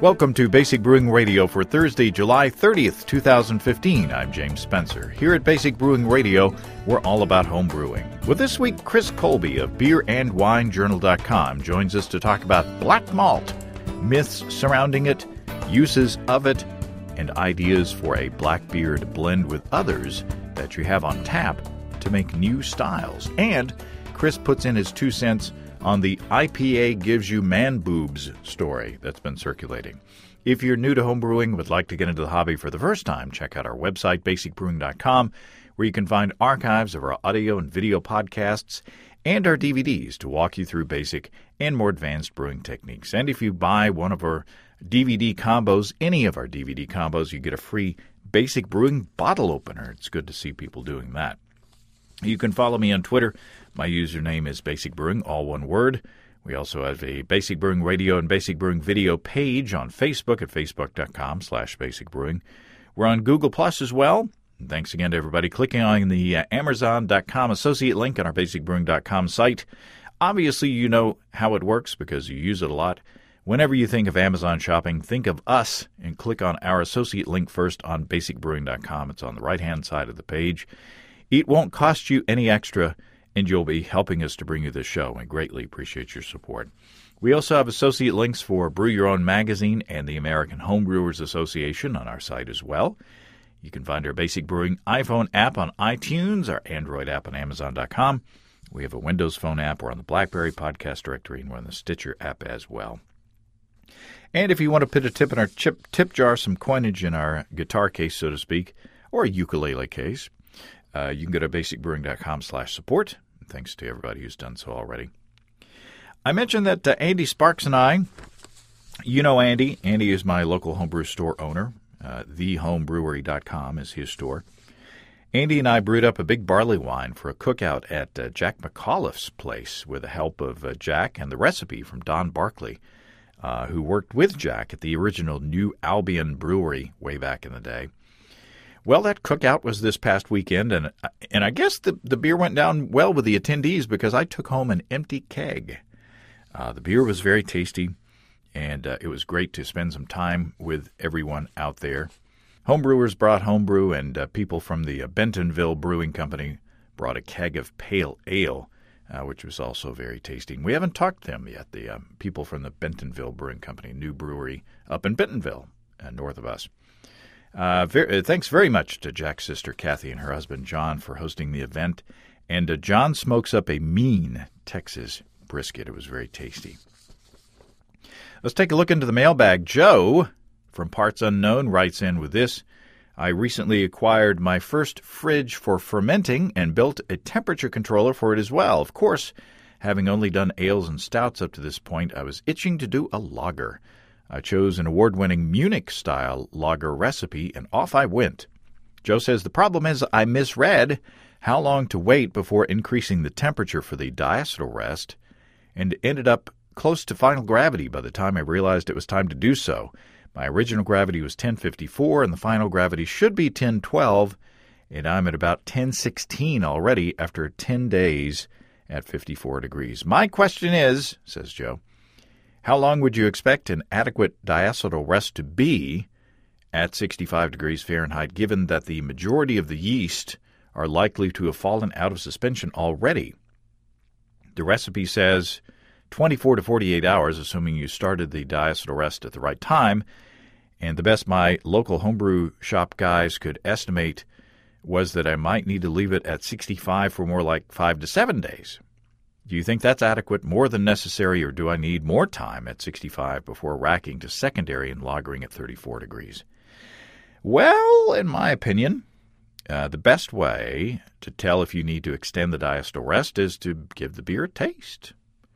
Welcome to Basic Brewing Radio for Thursday, July 30th, 2015. I'm James Spencer. Here at Basic Brewing Radio, we're all about home brewing. Well, this week, Chris Colby of BeerAndWineJournal.com joins us to talk about black malt, myths surrounding it, uses of it, and ideas for a black beer to blend with others that you have on tap to make new styles. And Chris puts in his 2 cents on the IPA gives you man boobs story that's been circulating. If you're new to homebrewing and would like to get into the hobby for the first time, check out our website, basicbrewing.com, where you can find archives of our audio and video podcasts and our DVDs to walk you through basic and more advanced brewing techniques. And if you buy one of our DVD combos, any of our DVD combos, you get a free basic brewing bottle opener. It's good to see people doing that. You can follow me on Twitter. My username is Basic Brewing, all one word. We also have a Basic Brewing Radio and Basic Brewing Video page on Facebook at facebook.com/basicbrewing. We're on Google Plus as well. And thanks again to everybody clicking on the Amazon.com associate link on our basicbrewing.com site. Obviously, you know how it works because you use it a lot. Whenever you think of Amazon shopping, think of us and click on our associate link first on basicbrewing.com. It's on the right-hand side of the page. It won't cost you any extra, and you'll be helping us to bring you this show. I greatly appreciate your support. We also have associate links for Brew Your Own Magazine and the American Homebrewers Association on our site as well. You can find our Basic Brewing iPhone app on iTunes, our Android app on Amazon.com. We have a Windows Phone app. We're on the BlackBerry Podcast Directory, and we're on the Stitcher app as well. And if you want to put a tip in our tip jar, some coinage in our guitar case, so to speak, or a ukulele case, you can go to basicbrewing.com/support. Thanks to everybody who's done so already. I mentioned that Andy Sparks and I, you know Andy. Andy is my local homebrew store owner. TheHomebrewery.com is his store. Andy and I brewed up a big barley wine for a cookout at Jack McAuliffe's place with the help of Jack and the recipe from Don Barkley, who worked with Jack at the original New Albion Brewery way back in the day. Well, that cookout was this past weekend, and I guess the beer went down well with the attendees because I took home an empty keg. The beer was very tasty, and it was great to spend some time with everyone out there. Homebrewers brought homebrew, and people from the Bentonville Brewing Company brought a keg of pale ale, which was also very tasty. And we haven't talked to them yet, the people from the Bentonville Brewing Company, new brewery up in Bentonville, north of us. Thanks very much to Jack's sister Kathy and her husband John for hosting the event. And John smokes up a mean Texas brisket. It was very tasty. Let's take a look into the mailbag. Joe from Parts Unknown writes in with this. I recently acquired my first fridge for fermenting and built a temperature controller for it as well. Of course, having only done ales and stouts up to this point, I was itching to do a lager. I chose an award-winning Munich-style lager recipe, and off I went. Joe says, the problem is I misread how long to wait before increasing the temperature for the diacetyl rest, and ended up close to final gravity by the time I realized it was time to do so. My original gravity was 1054, and the final gravity should be 1012, and I'm at about 1016 already after 10 days at 54 degrees. My question is, says Joe, how long would you expect an adequate diacetyl rest to be at 65 degrees Fahrenheit, given that the majority of the yeast are likely to have fallen out of suspension already? The recipe says 24 to 48 hours, assuming you started the diacetyl rest at the right time, and the best my local homebrew shop guys could estimate was that I might need to leave it at 65 for more like 5 to 7 days. Do you think that's adequate, more than necessary, or do I need more time at 65 before racking to secondary and lagering at 34 degrees? Well, in my opinion, the best way to tell if you need to extend the diacetyl rest is to give the beer a taste.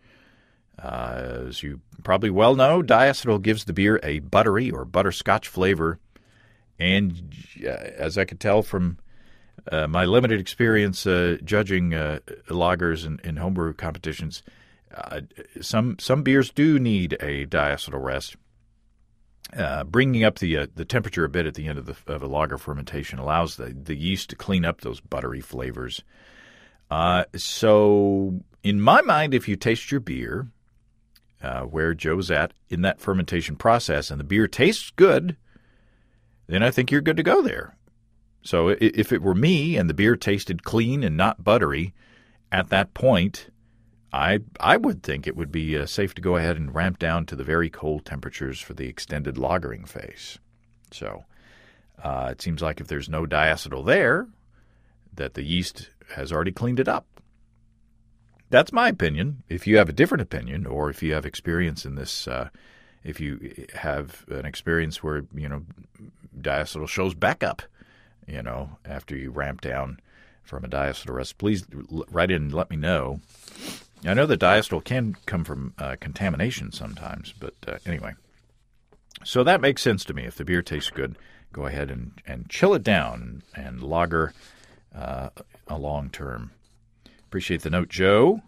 As you probably well know, diacetyl gives the beer a buttery or butterscotch flavor, and as I could tell from my limited experience judging lagers in homebrew competitions, some beers do need a diacetyl rest. Bringing up the temperature a bit at the end of a lager fermentation allows the yeast to clean up those buttery flavors. So in my mind, if you taste your beer, where Joe's at in that fermentation process, and the beer tastes good, then I think you're good to go there. So if it were me and the beer tasted clean and not buttery at that point, I would think it would be safe to go ahead and ramp down to the very cold temperatures for the extended lagering phase. So it seems like if there's no diacetyl there, that the yeast has already cleaned it up. That's my opinion. If you have a different opinion, or if you have experience in this, if you have an experience where, diacetyl shows back up, after you ramp down from a diacetyl rest, please write in and let me know. I know that diacetyl can come from contamination sometimes, but anyway. So that makes sense to me. If the beer tastes good, go ahead and chill it down and lager a long term. Appreciate the note, Joe.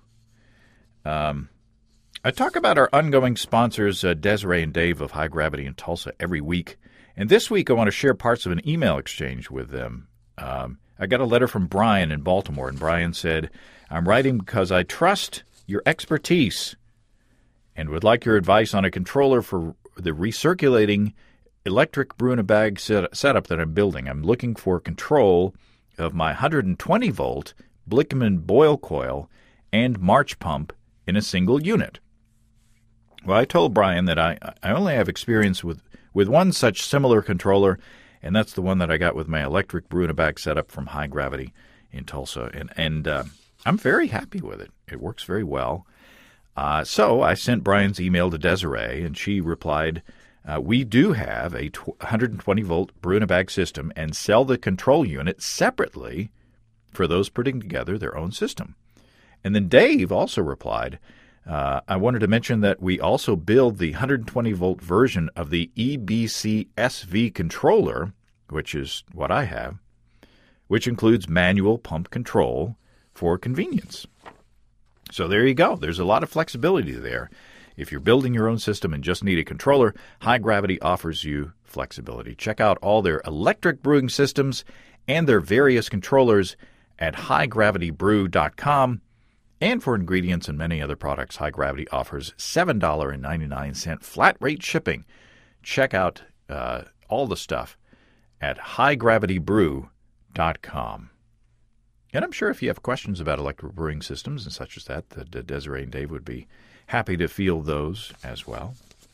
I talk about our ongoing sponsors, Desiree and Dave of High Gravity in Tulsa, every week. And this week I want to share parts of an email exchange with them. I got a letter from Brian in Baltimore, and Brian said, "I'm writing because I trust your expertise and would like your advice on a controller for the recirculating electric brew-in-a-bag setup that I'm building. I'm looking for control of my 120-volt Blickman boil coil and March pump in a single unit." Well, I told Brian that I only have experience with one such similar controller, and that's the one that I got with my electric brew-in-a-bag setup from High Gravity in Tulsa. And I'm very happy with it. It works very well. So I sent Brian's email to Desiree, and she replied, "We do have a 120-volt brew-in-a-bag system and sell the control unit separately for those putting together their own system." And then Dave also replied, "I wanted to mention that we also build the 120-volt version of the EBC SV controller," which is what I have, "which includes manual pump control for convenience." So there you go. There's a lot of flexibility there. If you're building your own system and just need a controller, High Gravity offers you flexibility. Check out all their electric brewing systems and their various controllers at highgravitybrew.com. And for ingredients and many other products, High Gravity offers $7.99 flat rate shipping. Check out all the stuff at highgravitybrew.com. And I'm sure if you have questions about electric brewing systems and such as that, Desiree and Dave would be happy to field those as well.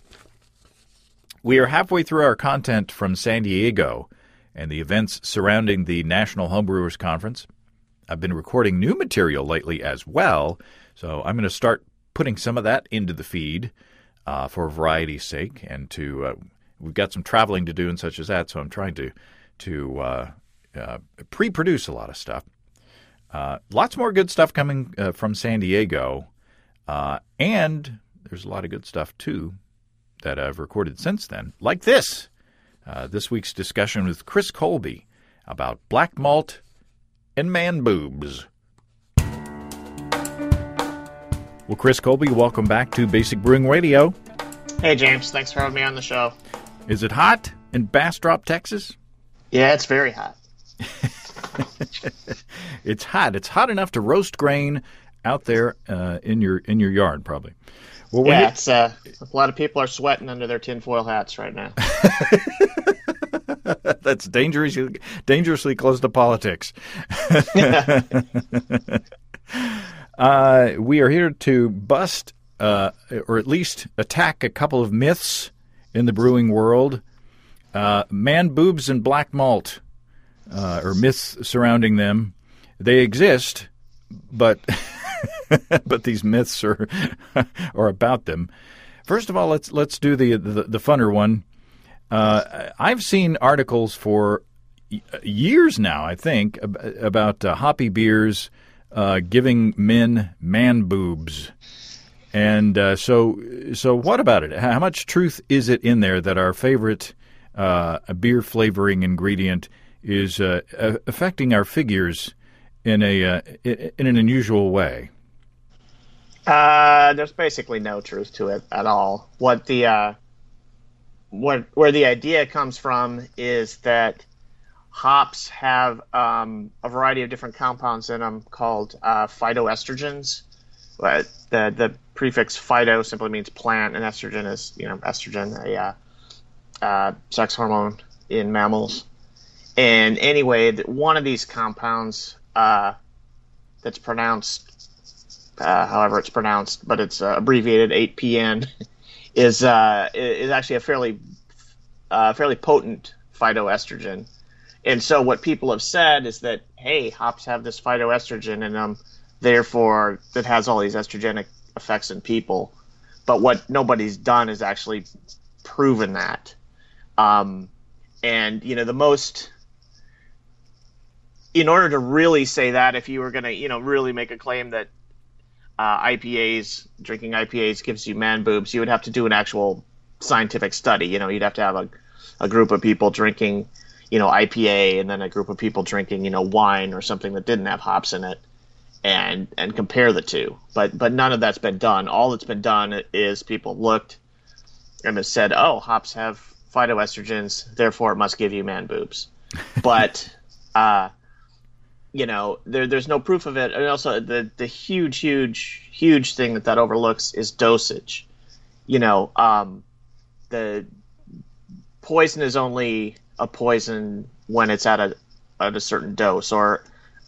We are halfway through our content from San Diego and the events surrounding the National Homebrewers Conference. I've been recording new material lately as well, so I'm going to start putting some of that into the feed for variety's sake, and we've got some traveling to do and such as that, so I'm trying to pre-produce a lot of stuff. Lots more good stuff coming from San Diego, and there's a lot of good stuff, too, that I've recorded since then, like this week's discussion with Chris Colby about black malt and man boobs. Well, Chris Colby, welcome back to Basic Brewing Radio. Hey, James. Thanks for having me on the show. Is it hot in Bastrop, Texas? Yeah, it's very hot. It's hot. It's hot enough to roast grain out there in your yard, probably. Well, yeah, it's a lot of people are sweating under their tinfoil hats right now. That's dangerously close to politics. We are here to bust, or at least attack a couple of myths in the brewing world. Man boobs and black malt, or myths surrounding them. They exist, but but these myths are about them. First of all, let's do the funner one. I've seen articles for years now, I think, about hoppy beers giving men man boobs. And so what about it? How much truth is it in there that our favorite beer flavoring ingredient is affecting our figures in an unusual way? There's basically no truth to it at all. Where the idea comes from is that hops have a variety of different compounds in them called phytoestrogens. The prefix phyto simply means plant, and estrogen is, estrogen, a sex hormone in mammals. And anyway, one of these compounds that's pronounced however it's pronounced, but it's abbreviated 8PN, is actually a fairly potent phytoestrogen. And so what people have said is that, hey, hops have this phytoestrogen in them, therefore that has all these estrogenic effects in people. But what nobody's done is actually proven that. And, in order to really say that, if you were going to, really make a claim that drinking IPAs gives you man boobs, you would have to do an actual scientific study. You'd have to have a group of people drinking, IPA, and then a group of people drinking, wine or something that didn't have hops in it, and compare the two. But none of that's been done. All that's been done is people looked and have said, oh, hops have phytoestrogens, therefore it must give you man boobs. But there's no proof of it. And also the huge thing that overlooks is dosage. The poison is only a poison when it's at a certain dose, or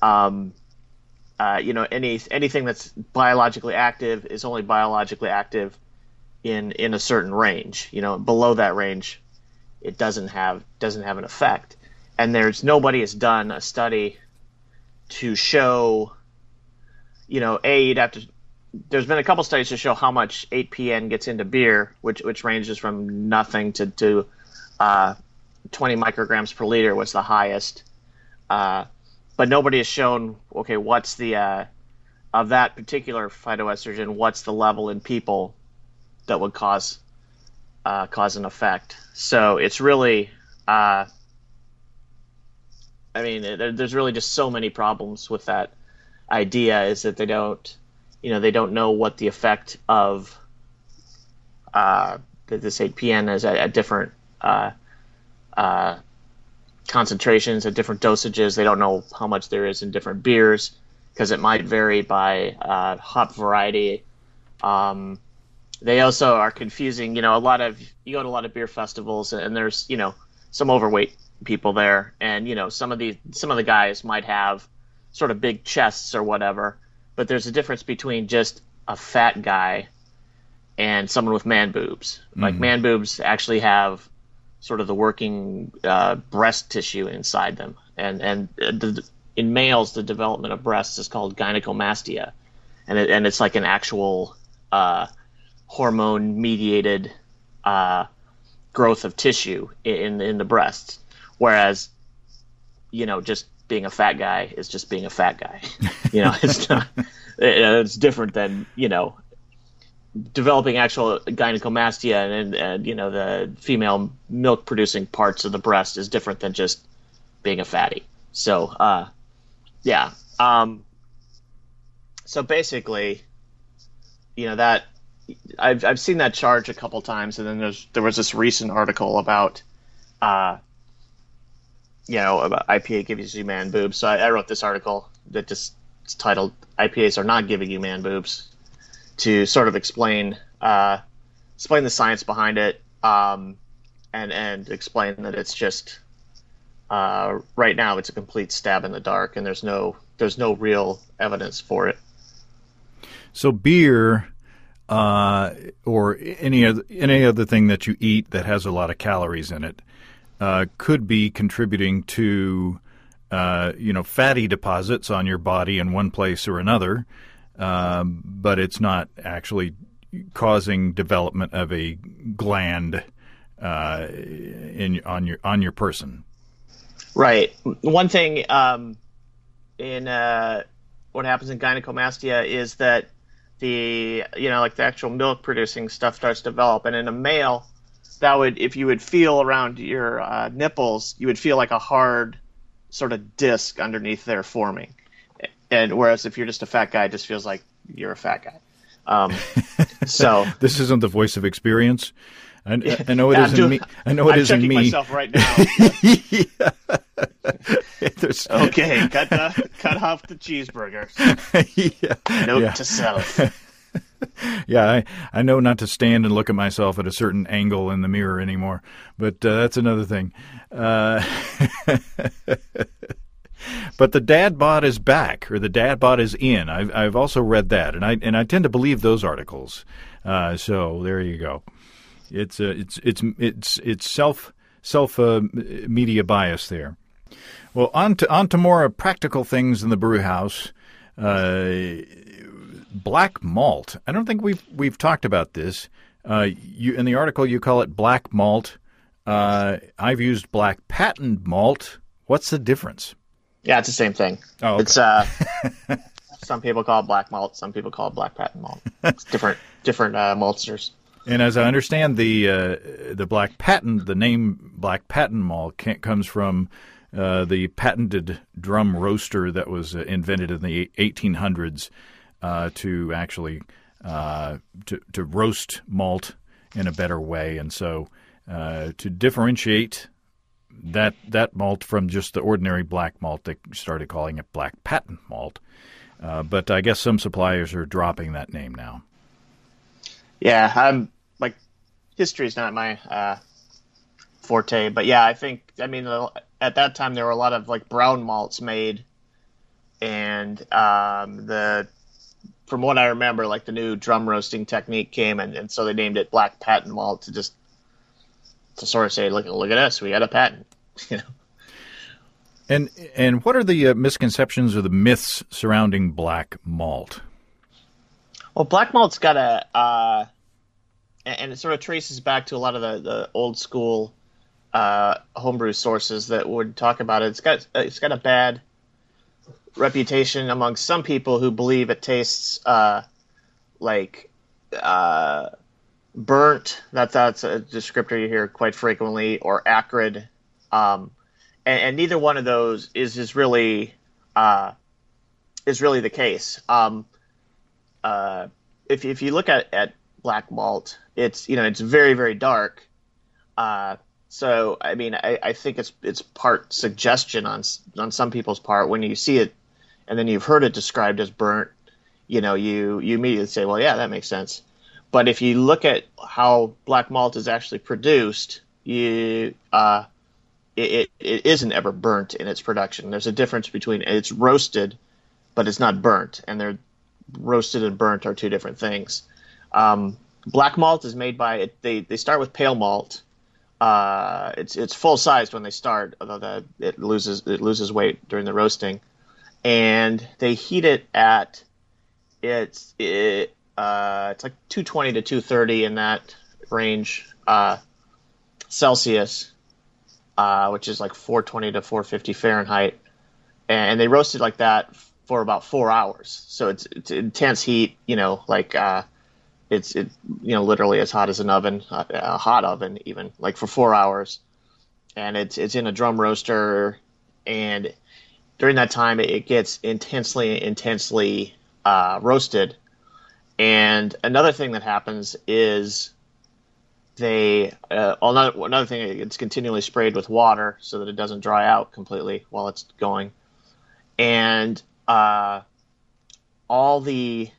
anything that's biologically active is only biologically active in a certain range. Below that range, it doesn't have an effect. And nobody has done a study to show, there's been a couple studies to show how much 8PN gets into beer, which ranges from nothing to 20 micrograms per liter was the highest. But nobody has shown, okay, what's the, of that particular phytoestrogen, what's the level in people that would cause an effect. So it's really, there's really just so many problems with that idea, is that they don't know what the effect of this 8PN is at different concentrations, at different dosages. They don't know how much there is in different beers, because it might vary by hop variety. They also are confusing, you go to a lot of beer festivals, and there's, some overweight people there, and some of the guys might have sort of big chests or whatever, but there's a difference between just a fat guy and someone with man boobs. Like, man boobs actually have sort of the working breast tissue inside them, and in males the development of breasts is called gynecomastia, and it's like an actual hormone mediated growth of tissue in the breasts. Whereas, just being a fat guy is just being a fat guy. It's not. It's different than developing actual gynecomastia, and the female milk producing parts of the breast is different than just being a fatty. So yeah. So basically, that I've seen that charge a couple times, and then there was this recent article about about IPA gives you man boobs. So I wrote this article that it's titled "IPAs Are Not Giving You Man Boobs," to sort of explain the science behind it, and explain that it's just right now it's a complete stab in the dark, and there's no real evidence for it. So beer, or any other thing that you eat that has a lot of calories in it, could be contributing to fatty deposits on your body in one place or another, but it's not actually causing development of a gland on your person. Right. One thing in what happens in gynecomastia is that the actual milk producing stuff starts to develop, and in a male, if you would feel around your nipples, you would feel like a hard sort of disc underneath there forming. And whereas if you're just a fat guy, it just feels like you're a fat guy. So this isn't the voice of experience. I know it isn't me. I know it isn't me. I'm checking myself right now. Okay, cut off the cheeseburger. Note to self. Yeah, I know not to stand and look at myself at a certain angle in the mirror anymore, but that's another thing. But the dad bod is back, or the dad bod is in. I've also read that, and I tend to believe those articles. So there you go. It's self media bias there. Well, on to more practical things in the brew house. Black malt. I don't think we've talked about this. You in the article you call it black malt. I've used black patent malt. What's the difference? Yeah, it's the same thing. Oh, okay. It's some people call it black malt, some people call it black patent malt. It's different maltsters. And as I understand, the black patent, the name black patent malt comes from the patented drum roaster that was invented in the 1800s to actually to roast malt in a better way, and so to differentiate that malt from just the ordinary black malt, they started calling it black patent malt. But I guess some suppliers are dropping that name now. Yeah, history is not my forte, but yeah, I mean, at that time there were a lot of brown malts made, and from what I remember, the new drum roasting technique came, and so they named it black patent malt to sort of say, look at us, we got a patent, And what are the misconceptions or the myths surrounding black malt? Well, black malt's got and it sort of traces back to a lot of the old school homebrew sources that would talk about it. It's got a bad reputation among some people who believe it tastes like burnt. That's a descriptor you hear quite frequently, or acrid. And neither one of those is really the case. If you look at black malt, it's very, very dark. So I mean, I think it's part suggestion on some people's part when you see it, and then you've heard it described as burnt. You immediately say, well, yeah, that makes sense. But if you look at how black malt is actually produced, it isn't ever burnt in its production. There's a difference between it's roasted, but it's not burnt, and they're roasted and burnt are two different things. Black malt is made by they start with pale malt. It's full sized when they start, although it loses weight during the roasting, and they heat it at it's like 220 to 230 in that range Celsius, which is like 420 to 450 Fahrenheit, and they roast it like that for about 4 hours. So it's intense heat, it's literally as hot as an oven, a hot oven even, like for 4 hours, and it's in a drum roaster, and during that time it gets intensely roasted. And another thing that happens is another thing, it's continually sprayed with water so that it doesn't dry out completely while it's going, and all the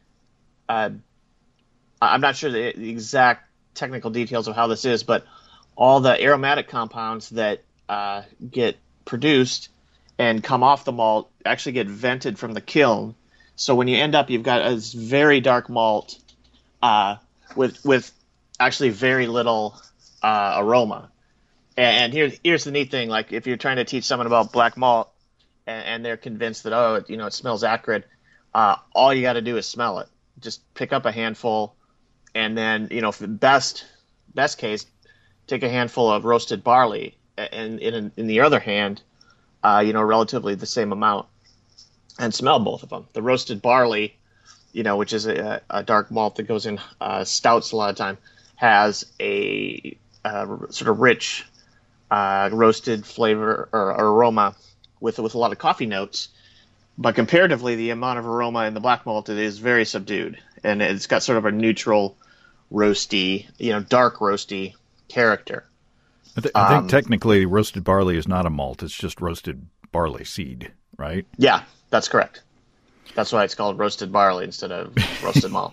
I'm not sure the exact technical details of how this is, but all the aromatic compounds that get produced and come off the malt actually get vented from the kiln. So when you end up, you've got a very dark malt with actually very little aroma. And here's the neat thing: like if you're trying to teach someone about black malt and they're convinced that it smells acrid, all you got to do is smell it. Just pick up a handful, and then for the best case, take a handful of roasted barley, and in the other hand, relatively the same amount, and smell both of them. The roasted barley, which is a dark malt that goes in stouts a lot of time, has a sort of rich roasted flavor or aroma with a lot of coffee notes. But comparatively, the amount of aroma in the black malt is very subdued, and it's got sort of a neutral, roasty, dark roasty character. I think technically roasted barley is not a malt; it's just roasted barley seed, right? Yeah, that's correct. That's why it's called roasted barley instead of roasted malt.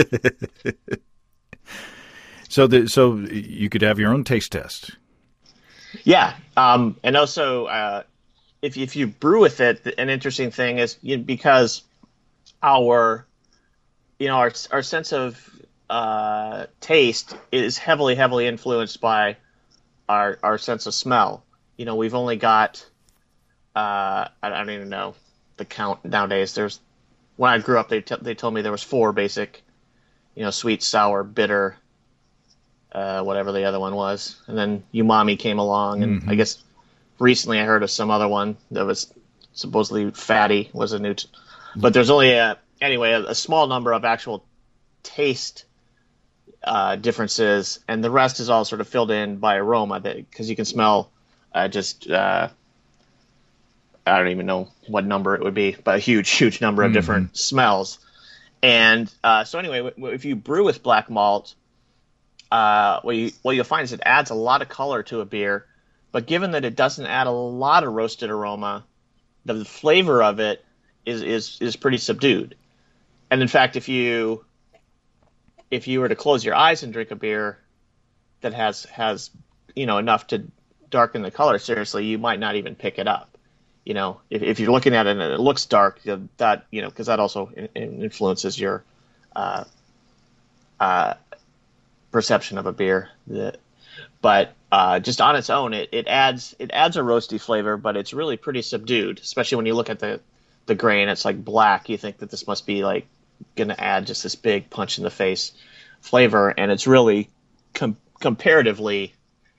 So you could have your own taste test. Yeah, and also if you brew with it, an interesting thing is because our our sense of taste is heavily influenced by our sense of smell. We've only got I don't even know the count nowadays. When I grew up, they told me there was four basic, sweet, sour, bitter, whatever the other one was, and then umami came along, and I guess recently I heard of some other one that was supposedly fatty was a new, but there's only a small number of actual taste differences, and the rest is all sort of filled in by aroma because you can smell I don't even know what number it would be, but a huge number of different smells. And so anyway, if you brew with black malt, what you'll find is it adds a lot of color to a beer, but given that it doesn't add a lot of roasted aroma, the flavor of it is pretty subdued. And in fact, if you were to close your eyes and drink a beer that has enough to darken the color, seriously, you might not even pick it up. If you're looking at it and it looks dark, that because that also influences your perception of a beer. But just on its own, it adds a roasty flavor, but it's really pretty subdued. Especially when you look at the grain, it's like black. You think that this must be like going to add just this big punch in the face flavor, and it's really comparatively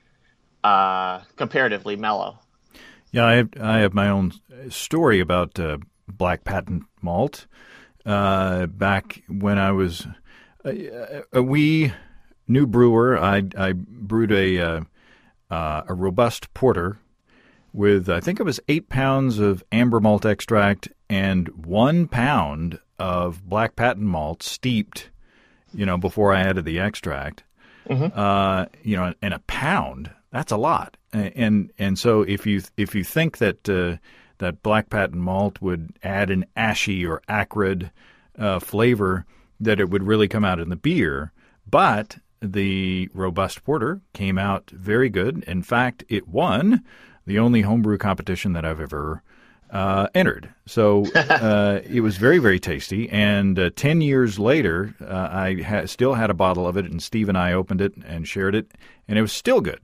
mellow. Yeah, I have my own story about black patent malt. Back when I was a wee new brewer, I brewed a robust porter with, I think it was 8 pounds of amber malt extract and 1 pound of black patent malt steeped, before I added the extract. And a pound, that's a lot. And so if you think that that black patent malt would add an ashy or acrid flavor, that it would really come out in the beer, but the robust porter came out very good. In fact, it won the only homebrew competition that I've ever entered. So it was very, very tasty. And 10 years later, I still had a bottle of it, and Steve and I opened it and shared it, and it was still good.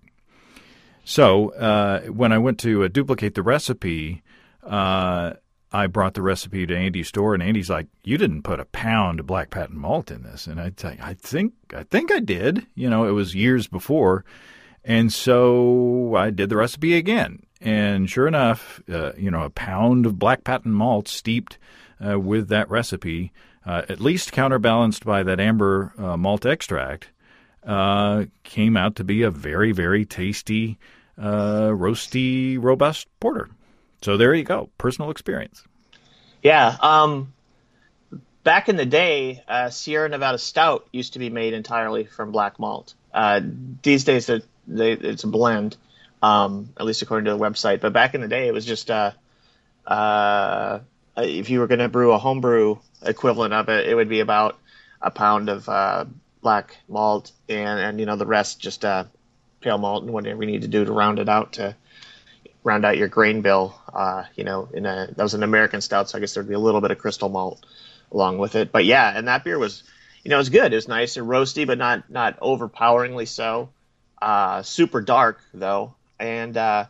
So when I went to duplicate the recipe, I brought the recipe to Andy's store, and Andy's like, "You didn't put a pound of black patent malt in this." And I'd say, I think I did. It was years before. And so I did the recipe again. And sure enough, a pound of black patent malt steeped with that recipe, at least counterbalanced by that amber malt extract, came out to be a very, very tasty, roasty, robust porter. So there you go, personal experience. Yeah. Back in the day, Sierra Nevada Stout used to be made entirely from black malt. These days, it's a blend, at least according to the website. But back in the day, it was just if you were going to brew a homebrew equivalent of it, it would be about a pound of black malt and the rest just pale malt and whatever you need to do to round it out to round out your grain bill. That was an American stout, so I guess there'd be a little bit of crystal malt along with it. But yeah, and that beer was, it was good. It was nice and roasty, but not overpoweringly so. Super dark though, and that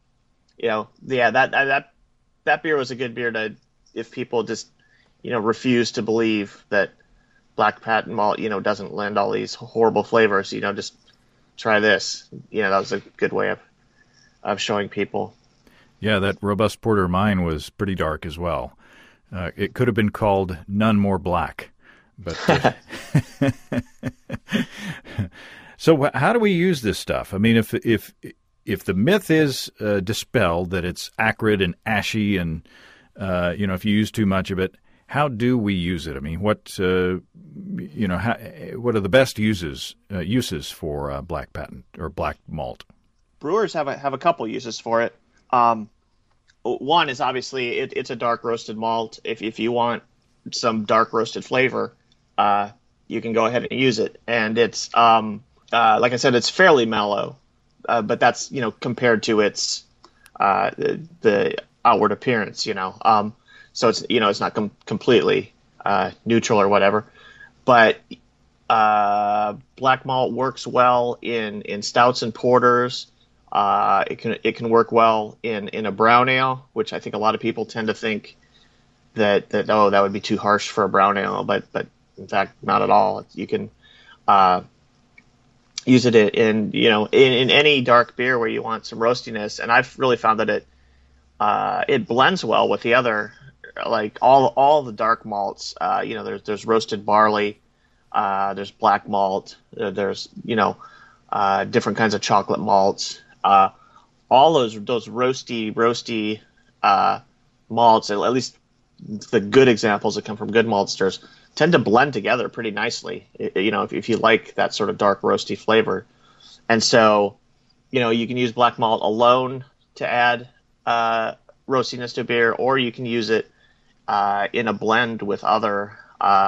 beer was a good beer to, if people just refuse to believe that black patent malt doesn't lend all these horrible flavors. Just try this. That was a good way of showing people. Yeah, that robust porter of mine was pretty dark as well. It could have been called None More Black. But so how do we use this stuff? I mean, if the myth is dispelled that it's acrid and ashy and if you use too much of it, how do we use it? I mean, what are the best uses for black patent or black malt? Brewers have a couple uses for it. One is obviously it's a dark roasted malt. If you want some dark roasted flavor, you can go ahead and use it. And it's like I said, it's fairly mellow, but that's compared to its the outward appearance. So it's not completely neutral or whatever, but black malt works well in stouts and porters. It can work well in a brown ale, which I think a lot of people tend to think that that would be too harsh for a brown ale, but in fact not at all. You can use it in any dark beer where you want some roastiness, and I've really found that it blends well with the other, like all the dark malts. There's roasted barley, there's black malt, there's different kinds of chocolate malts. All those roasty malts, at least the good examples that come from good maltsters, tend to blend together pretty nicely. If you like that sort of dark roasty flavor, and so you can use black malt alone to add roastiness to beer, or you can use it in a blend with other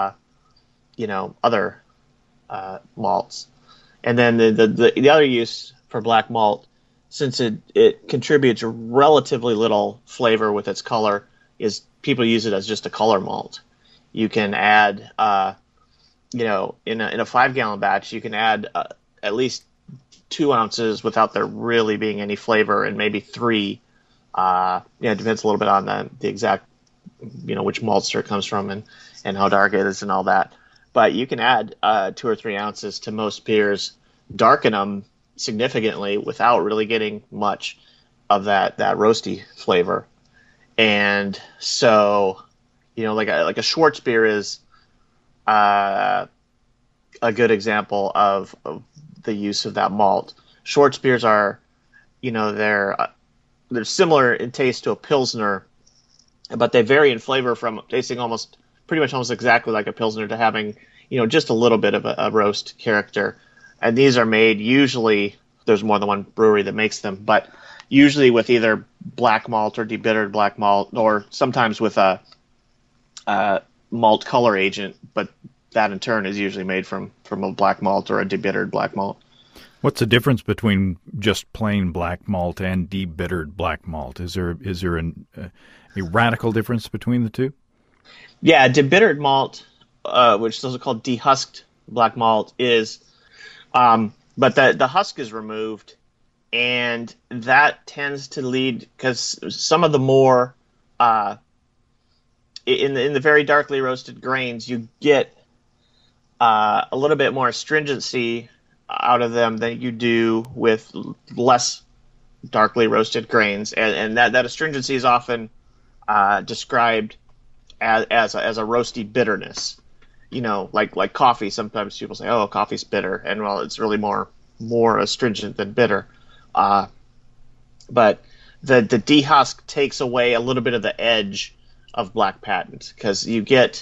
malts. And then the other use for black malt, since it contributes relatively little flavor with its color, is people use it as just a color malt. You can add, in a 5-gallon batch, you can add at least 2 ounces without there really being any flavor, and maybe 3. It depends a little bit on the exact, which maltster it comes from and how dark it is and all that. But you can add 2 or 3 ounces to most beers, darken them significantly without really getting much of that roasty flavor. And so, like a Schwartz beer is a good example of the use of that malt. Schwartz beers are, they're similar in taste to a Pilsner, but they vary in flavor from tasting pretty much almost exactly like a Pilsner to having, just a little bit of a roast character. And these are made usually, there's more than one brewery that makes them, but usually with either black malt or debittered black malt, or sometimes with a malt color agent, but that in turn is usually made from a black malt or a debittered black malt. What's the difference between just plain black malt and debittered black malt? Is there a radical difference between the two? Yeah, debittered malt, which is also called dehusked black malt, is, but the husk is removed, and that tends to lead, because some of the more in the very darkly roasted grains, you get a little bit more astringency out of them than you do with less darkly roasted grains, and that astringency is often described as a roasty bitterness. Like coffee. Sometimes people say, "Oh, coffee's bitter," and well, it's really more astringent than bitter. But the dehusk takes away a little bit of the edge of Black Patent, because you get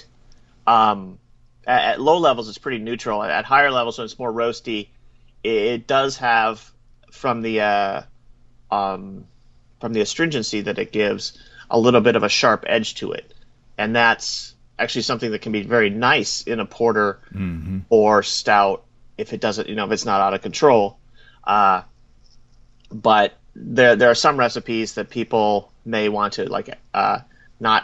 at low levels it's pretty neutral. At higher levels, when it's more roasty, it does have from the astringency that it gives a little bit of a sharp edge to it, and that's actually something that can be very nice in a porter or stout if it doesn't, if it's not out of control. But there are some recipes that people may want to not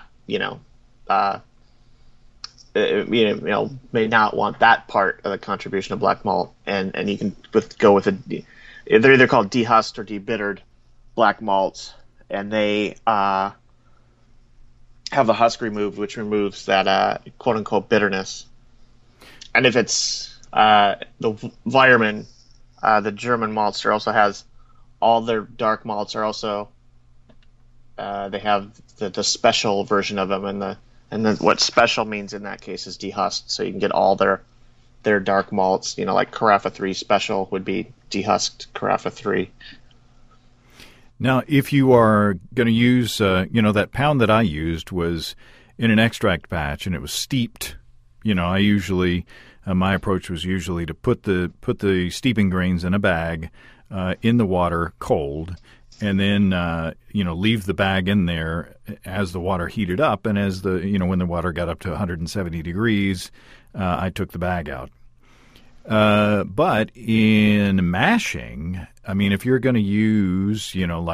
may not want that part of the contribution of black malt, and you can go with they're either called dehusked or debittered black malts, and they have the husk removed, which removes that quote unquote bitterness. And if it's the Weyermann, the German maltster, also has all their dark malts are also they have the special version of them, and what special means in that case is dehusked, so you can get all their dark malts. Like Carafa 3 Special would be dehusked Carafa 3. Now, if you are going to use, that pound that I used was in an extract batch, and it was steeped. I usually, my approach was usually to put the steeping grains in a bag, in the water cold, and then leave the bag in there as the water heated up, and as when the water got up to 170 degrees, I took the bag out. But in mashing, I mean, if you're going to use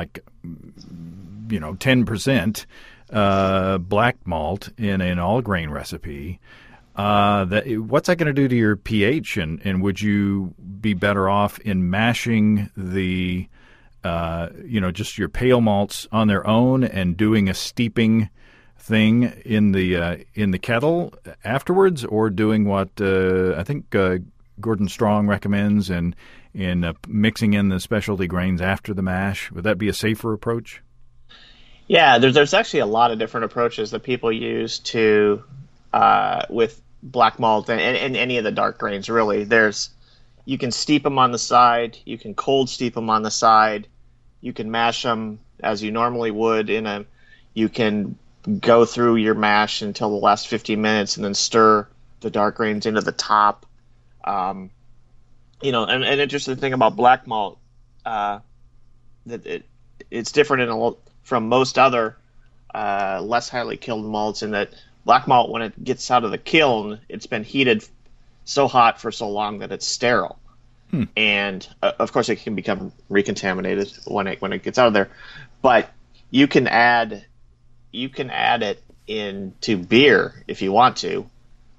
10% black malt in an all grain recipe, what's that going to do to your pH? And would you be better off in mashing the just your pale malts on their own and doing a steeping thing in the kettle afterwards, or doing what I think Gordon Strong recommends and mixing in the specialty grains after the mash? Would that be a safer approach? Yeah, there's actually a lot of different approaches that people use to with black malt and any of the dark grains. Really, you can steep them on the side, you can cold steep them on the side, you can mash them as you normally would you can go through your mash until the last 15 minutes and then stir the dark grains into the top. An interesting thing about black malt, that it's different from most other less highly killed malts, in that black malt, when it gets out of the kiln, it's been heated so hot for so long that it's sterile. And of course, it can become recontaminated when it gets out of there. But you can add it into beer if you want to.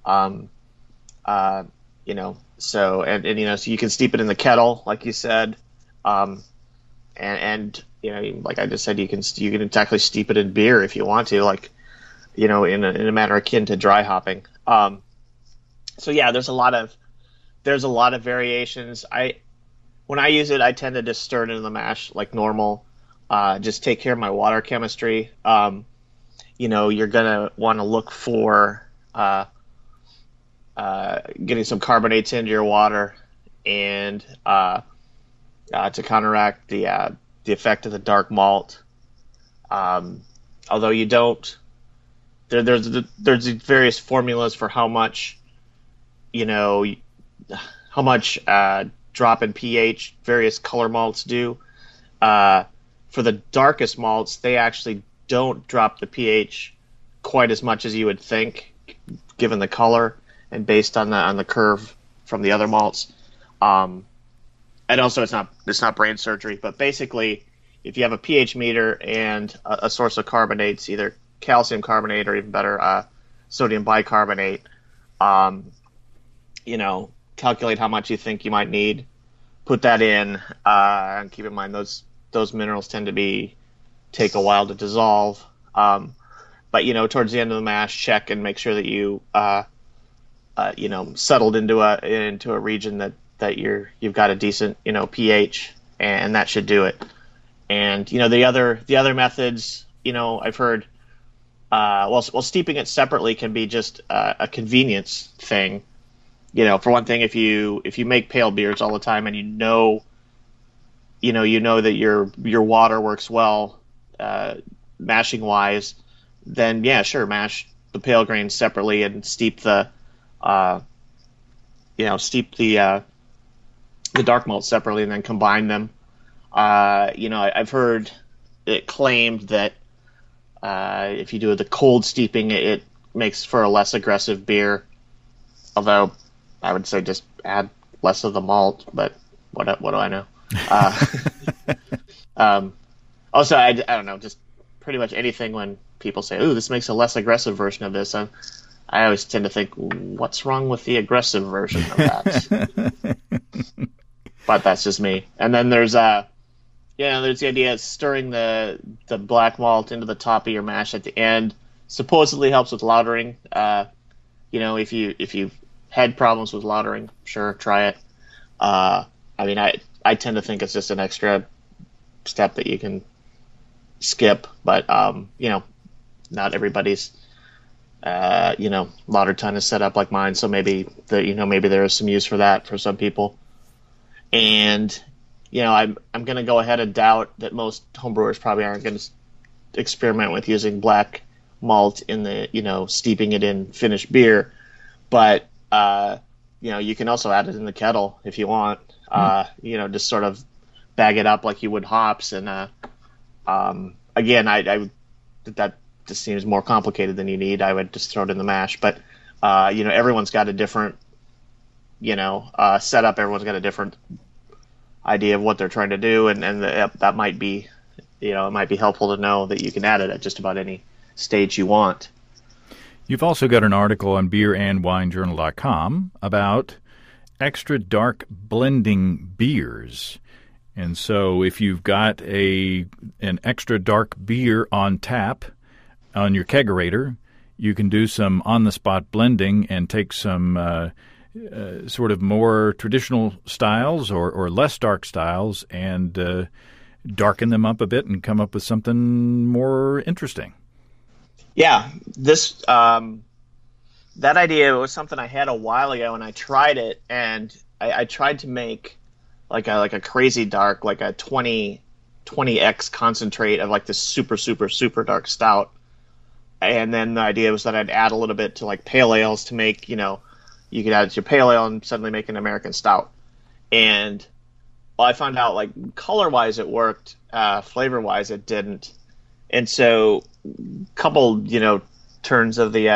So you can steep it in the kettle, like you said, like I just said, you can exactly steep it in beer if you want to, in a manner akin to dry hopping. There's a lot of variations. When I use it, I tend to just stir it into the mash like normal. Just take care of my water chemistry. You're gonna want to look for getting some carbonates into your water, and to counteract the effect of the dark malt. Although you don't, there's various formulas for how much drop in pH various color malts do. For the darkest malts, they actually don't drop the pH quite as much as you would think, given the color and based on the curve from the other malts. And also, it's not brain surgery, but basically, if you have a pH meter and a source of carbonates, either calcium carbonate or even better, sodium bicarbonate, calculate how much you think you might need, put that in, and keep in mind those minerals tend to take a while to dissolve. But towards the end of the mash, check and make sure that you settled into a region that you've got a decent pH, and that should do it. And the other methods, I've heard, steeping it separately can be just a convenience thing. For one thing, if you make pale beers all the time and you know that your water works well, mashing wise, then yeah, sure, mash the pale grains separately and steep the dark malt separately, and then combine them. I've heard it claimed that if you do the cold steeping, it makes for a less aggressive beer. Although I would say just add less of the malt, but what do I know? Also, I don't know, just pretty much anything when people say, "Ooh, this makes a less aggressive version of this," I always tend to think, what's wrong with the aggressive version of that? But that's just me. And then there's the idea of stirring the black malt into the top of your mash at the end. Supposedly helps with lautering. If you've had problems with lautering, sure, try it. I tend to think it's just an extra step that you can skip, but not everybody's lauter ton is set up like mine, so maybe there is some use for that for some people. And I'm going to go ahead and doubt that most homebrewers probably aren't going to experiment with using black malt in the steeping it in finished beer, but you can also add it in the kettle if you want. Just sort of bag it up like you would hops. And again, that just seems more complicated than you need. I would just throw it in the mash. But everyone's got a different setup. Everyone's got a different idea of what they're trying to do, and that might be, it might be helpful to know that you can add it at just about any stage you want. You've also got an article on beerandwinejournal.com about extra dark blending beers. And so if you've got an extra dark beer on tap on your kegerator, you can do some on-the-spot blending and take some sort of more traditional styles or less dark styles and darken them up a bit and come up with something more interesting. Yeah, that idea was something I had a while ago, and I tried it, and I tried to make like a crazy dark, like a 20x concentrate of like this super, super, super dark stout. And then the idea was that I'd add a little bit to like pale ales to make, you could add it to your pale ale and suddenly make an American stout. And I found out like color-wise it worked, flavor-wise it didn't. And so a couple, turns of the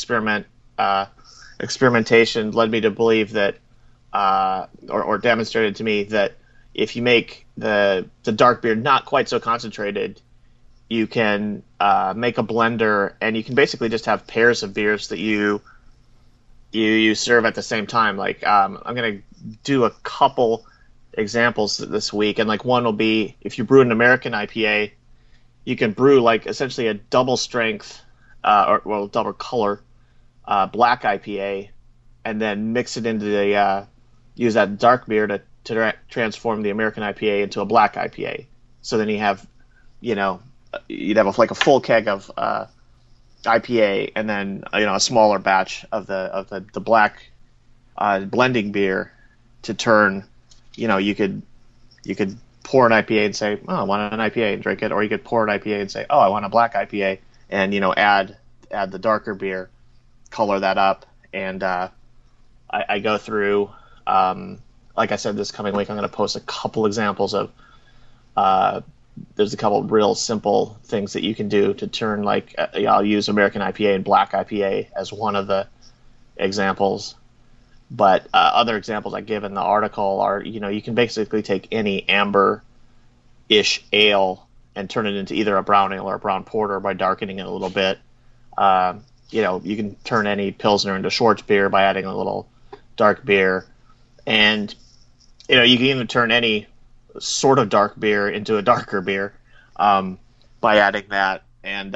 experimentation led me to believe that, or demonstrated to me that if you make the dark beer not quite so concentrated, you can make a blender, and you can basically just have pairs of beers that you serve at the same time. Like I'm going to do a couple examples this week, and like one will be if you brew an American IPA, you can brew like essentially a double strength double color black IPA, and then mix it into use that dark beer to transform the American IPA into a black IPA. So then you have, you'd have like a full keg of IPA, and then a smaller batch of the black blending beer to turn. You could pour an IPA and say, oh, I want an IPA, and drink it, or you could pour an IPA and say, oh, I want a black IPA, and add the darker beer, color that up, and I go through. Like I said, this coming week I'm going to post a couple examples of. There's a couple of real simple things that you can do to turn, like I'll use American IPA and black IPA as one of the examples. But other examples I give in the article are, you can basically take any amber-ish ale and turn it into either a brown ale or a brown porter by darkening it a little bit. You can turn any Pilsner into Schwarzbier by adding a little dark beer. And, you can even turn any sort of dark beer into a darker beer by adding that. And,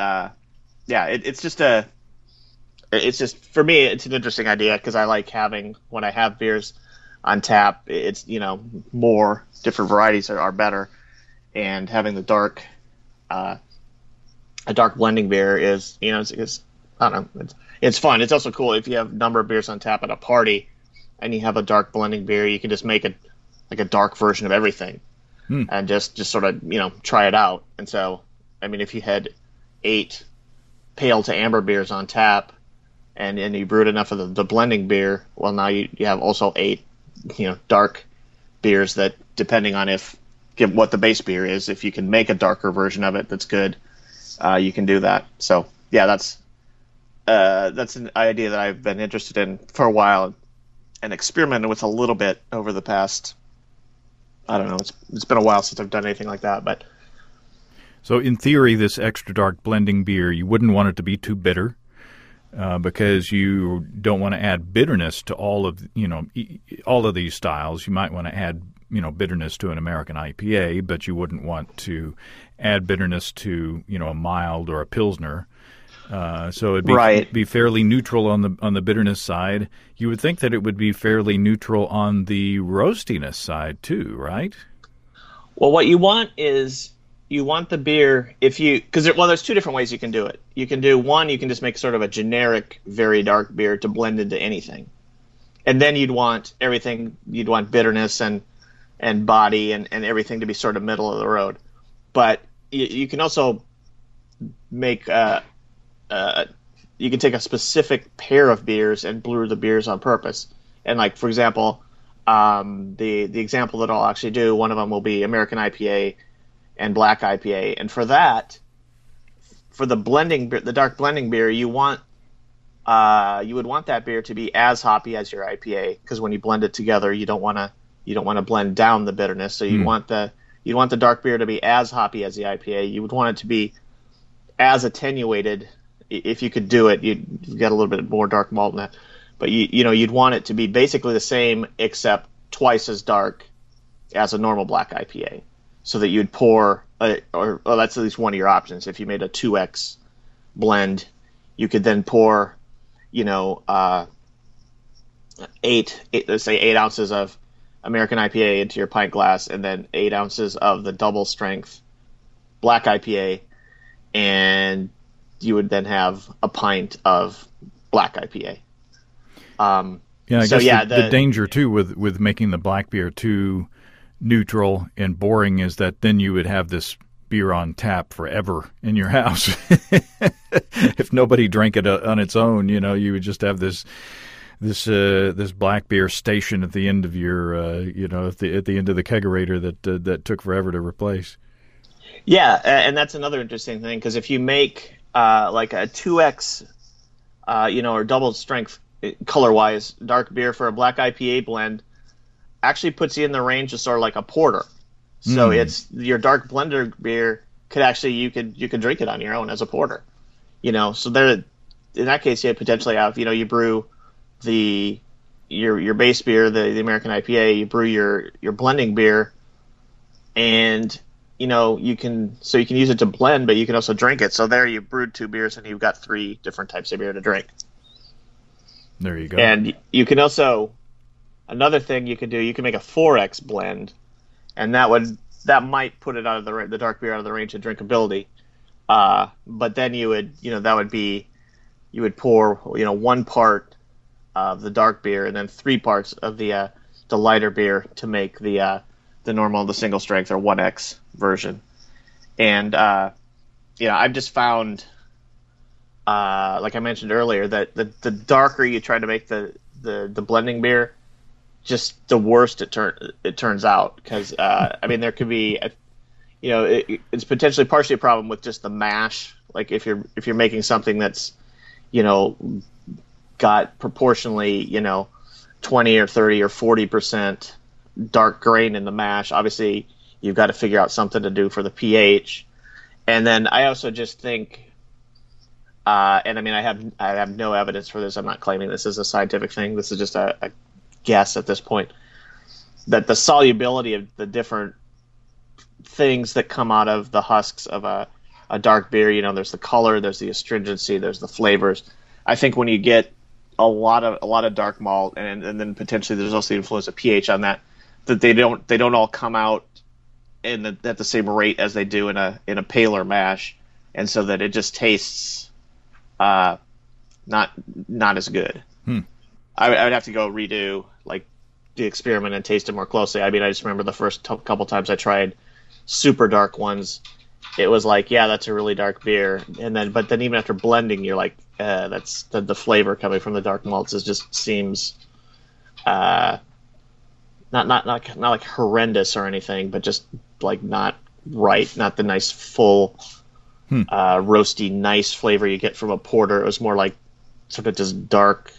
it's just for me, it's an interesting idea because I like having, when I have beers on tap, it's, more different varieties are better. And having the dark, a dark blending beer is, it's I don't know, it's fun. It's also cool if you have a number of beers on tap at a party and you have a dark blending beer, you can just make it like a dark version of everything and just sort of, try it out. And so, if you had 8 pale to amber beers on tap, and you brewed enough of the blending beer, well, now you have also 8, dark beers that, depending on what the base beer is, if you can make a darker version of it that's good, you can do that. So, yeah, that's an idea that I've been interested in for a while and experimented with a little bit over the past, I don't know, it's been a while since I've done anything like that, but. So in theory, this extra dark blending beer, you wouldn't want it to be too bitter. Because you don't want to add bitterness to all of these styles. You might want to add bitterness to an American IPA, but you wouldn't want to add bitterness to a mild or a Pilsner. So it'd be fairly neutral on the bitterness side. You would think that it would be fairly neutral on the roastiness side too, right? Well, what you want is. You want the beer there's 2 different ways you can do it. You can do one, you can just make sort of a generic, very dark beer to blend into anything. And then you'd want bitterness and body and everything to be sort of middle of the road. But you can also make, you can take a specific pair of beers and brew the beers on purpose. And like, for example, The example that I'll actually do, one of them will be American IPA and Black IPA, and for that, for the dark blending beer, you would want that beer to be as hoppy as your IPA, because when you blend it together, you don't want to blend down the bitterness. So you'd want the dark beer to be as hoppy as the IPA. You would want it to be as attenuated. If you could do it, you'd get a little bit more dark malt in that. But you'd want it to be basically the same, except twice as dark as a normal black IPA, so that you'd pour, or that's at least one of your options. If you made a 2X blend, you could then pour, let's say 8 ounces of American IPA into your pint glass, and then 8 ounces of the double strength black IPA, and you would then have a pint of black IPA. I guess the danger too with making the black beer too neutral and boring is that then you would have this beer on tap forever in your house. If nobody drank it on its own, you would just have this black beer station at the end of your at the end of the kegerator that took forever to replace. Yeah, and that's another interesting thing, because if you make like a 2X or double strength color-wise dark beer for a black IPA blend, actually puts you in the range of sort of like a porter. So it's your dark blender beer could actually, you could drink it on your own as a porter. So there, in that case, you potentially have, you brew your base beer, the American IPA, you brew your blending beer, and you can use it to blend, but you can also drink it. So there you brewed 2 beers and you've got 3 different types of beer to drink. There you go. And you can also, another thing you can do, you can make a 4X blend, and that might put it out of the dark beer out of the range of drinkability. But then you would pour 1 part of the dark beer and then 3 parts of the lighter beer to make the normal, the single strength or 1X version. And I've just found, like I mentioned earlier, that the darker you try to make the blending beer, just the worse it turns out, because there could be it's potentially partially a problem with just the mash. Like if you're making something that's got proportionally 20 or 30 or 40% dark grain in the mash, obviously you've got to figure out something to do for the pH. And then I also just think, I have no evidence for this, I'm not claiming this is a scientific thing, this is just a guess at this point, that the solubility of the different things that come out of the husks of a dark beer, there's the color, there's the astringency, there's the flavors. I think when you get a lot of dark malt, and then potentially there's also the influence of pH on that they don't all come out at the same rate as they do in a paler mash, and so that it just tastes not as good. I would have to go redo the experiment and taste it more closely. I just remember the first couple times I tried super dark ones, it was like, yeah, that's a really dark beer, but then even after blending, you're like, that's the flavor coming from the dark malts just seems not like horrendous or anything, but just like not right, not the nice full roasty nice flavor you get from a porter. It was more like sort of just dark.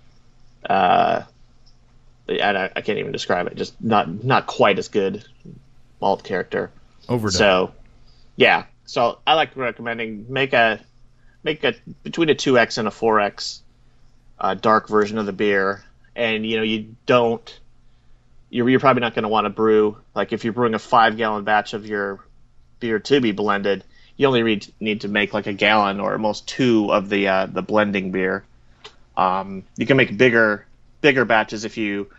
I can't even describe it. Just not quite as good malt character. Overdone. So, yeah. So I like recommending make a between a 2X and a 4X dark version of the beer, and you're probably not going to want to brew, like if you're brewing a 5-gallon batch of your beer to be blended, you only need to make like a gallon or almost 2 of the blending beer. You can make bigger batches if you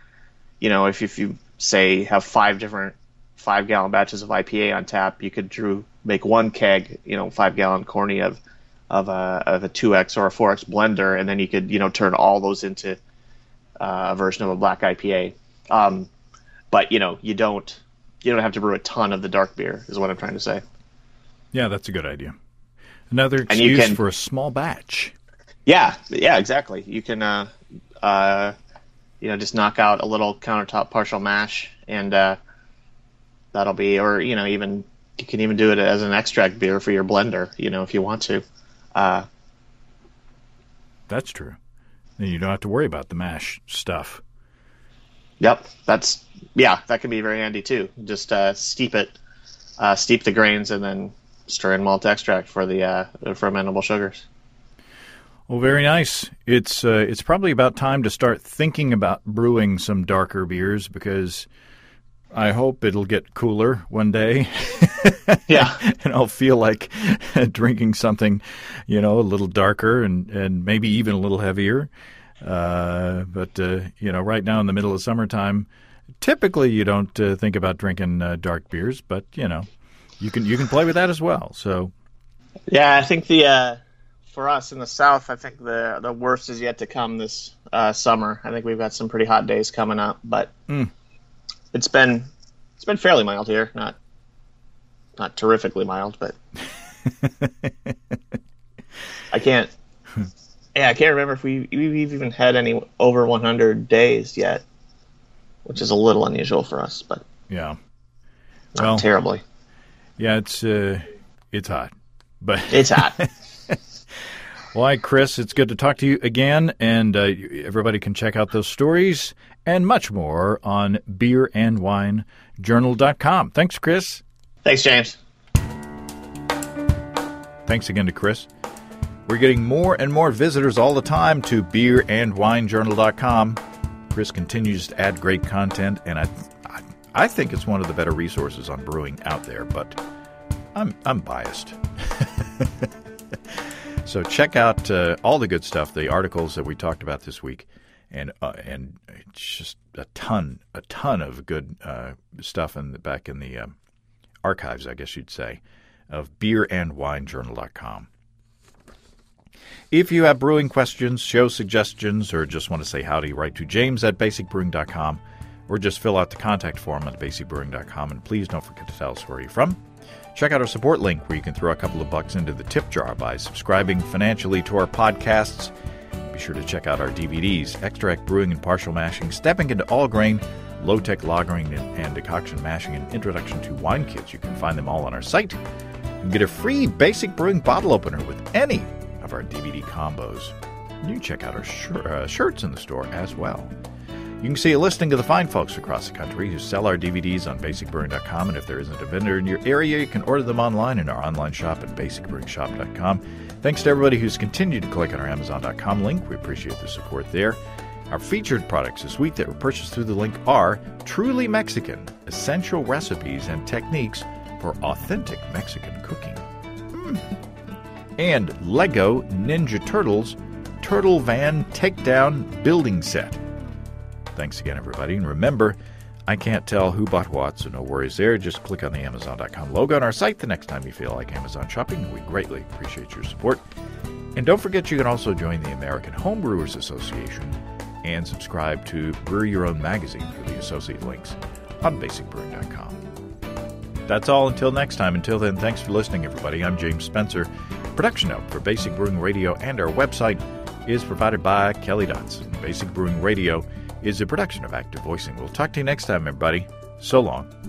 say have 5 different 5-gallon batches of IPA on tap. You could make 1 keg, 5-gallon corny of a 2X or a 4X blender, and then you could turn all those into a version of a black IPA. But you don't have to brew a ton of the dark beer, is what I'm trying to say. Yeah, that's a good idea. Another excuse for a small batch. Yeah, exactly. You can just knock out a little countertop partial mash, and that'll be, or even you can even do it as an extract beer for your blender, if you want to. That's true. Then you don't have to worry about the mash stuff. Yep, that can be very handy too. Just steep the grains, and then stir in malt extract for the fermentable sugars. Well, very nice. It's probably about time to start thinking about brewing some darker beers, because I hope it'll get cooler one day. Yeah. And I'll feel like drinking something, a little darker and maybe even a little heavier. But right now in the middle of summertime, typically you don't think about drinking dark beers, but, you can play with that as well. So, yeah, I think for us in the South, I think the worst is yet to come this summer. I think we've got some pretty hot days coming up, but it's been fairly mild here. Not terrifically mild, but I can't remember if we've even had any over 100 days yet, which is a little unusual for us, but yeah, not terribly. Yeah, it's hot, but it's hot. Well, hi, Chris. It's good to talk to you again, and everybody can check out those stories and much more on beerandwinejournal.com. Thanks, Chris. Thanks, James. Thanks again to Chris. We're getting more and more visitors all the time to beerandwinejournal.com. Chris continues to add great content, and I think it's one of the better resources on brewing out there, but I'm biased. So check out all the good stuff, the articles that we talked about this week, and just a ton of good stuff back in the archives, I guess you'd say, of beerandwinejournal.com. If you have brewing questions, show suggestions, or just want to say howdy, write to james@basicbrewing.com, or just fill out the contact form at basicbrewing.com, and please don't forget to tell us where you're from. Check out our support link where you can throw a couple of bucks into the tip jar by subscribing financially to our podcasts. Be sure to check out our DVDs, Extract Brewing and Partial Mashing, Stepping into All Grain, Low-Tech Lagering and Decoction Mashing, and Introduction to Wine Kits. You can find them all on our site. You can get a free Basic Brewing bottle opener with any of our DVD combos. You can check out our shirts in the store as well. You can see a listing of the fine folks across the country who sell our DVDs on basicbrewing.com, and if there isn't a vendor in your area, you can order them online in our online shop at basicbrewingshop.com. Thanks to everybody who's continued to click on our Amazon.com link. We appreciate the support there. Our featured products this week that were purchased through the link are Truly Mexican, essential recipes and techniques for authentic Mexican cooking. And Lego Ninja Turtles Turtle Van Takedown Building Set. Thanks again, everybody. And remember, I can't tell who bought what, so no worries there. Just click on the Amazon.com logo on our site the next time you feel like Amazon shopping. We greatly appreciate your support. And don't forget, you can also join the American Homebrewers Association and subscribe to Brew Your Own magazine through the associate links on basicbrewing.com. That's all until next time. Until then, thanks for listening, everybody. I'm James Spencer. Production help for Basic Brewing Radio and our website is provided by Kelly Dotson. Basic Brewing Radio is a production of Active Voicing. We'll talk to you next time, everybody. So long.